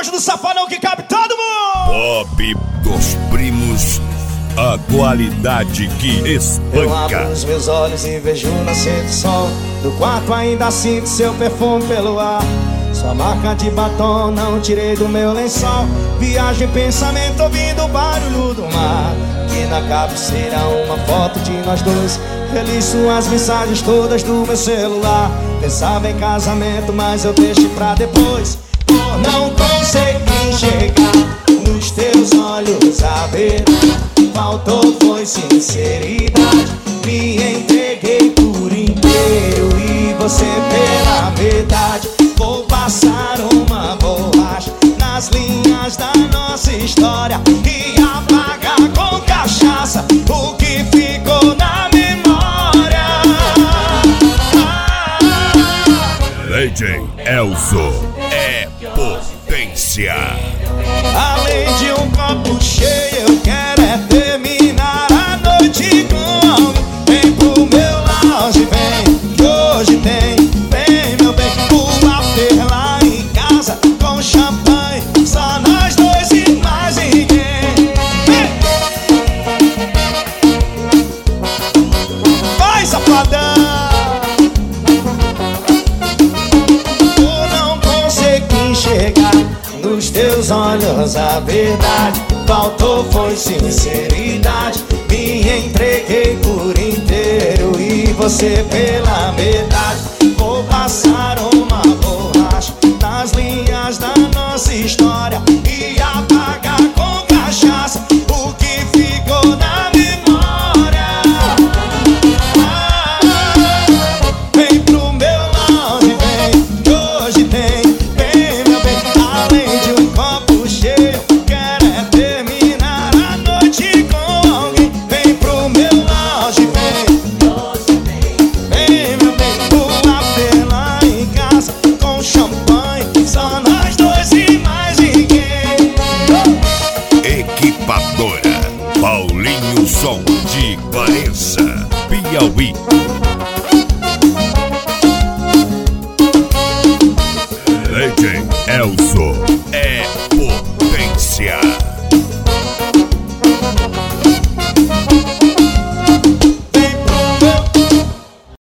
loja do Safanão que cabe todo mundo. Pop dos primos, a qualidade que Eu espanca. abro os meus olhos e vejo nascer do sol. Do quarto ainda sinto seu perfume pelo ar. Sua marca de batom não tirei do meu lençol. Viajo em pensamento ouvindo o barulho do mar. E na cabeceira uma foto de nós dois. Reliço as mensagens todas do meu celular. Pensava em casamento, mas eu deixo pra depois. Por não conseguir enxergar nos teus olhos a verdade. Faltou foi sinceridade. Me entreguei por inteiro e você pela metade. Vou passar uma borracha nas linhas da nossa história e apagar com cachaça o que ficou na memória. DJ Elzo é potência. Além de um copo cheio, eu quero é terminar a noite com alguém. Vem pro meu lounge, vem, que hoje tem. Vem, meu bem, o after lá em casa com champanhe. Só nós dois e mais ninguém. Vai, safadão! Por não conseguir enxergar nos teus olhos a verdade. Faltou foi sinceridade. Me entreguei por inteiro e você pela metade. Vou passar uma borracha nas linhas da nossa história e apagar com cachaça o que ficou na memória. Vem pro meu lounge, vem, que hoje tem. Vem, meu bem, além de um copo cheio, quero é terminar a noite com alguém. Vem pro meu lounge, vem, vem, meu bem, o after lá em casa com champanhe. Só nós dois e mais ninguém. Equipadora Paulinho Som de Clareza, Piauí. DJ Elzo é potência.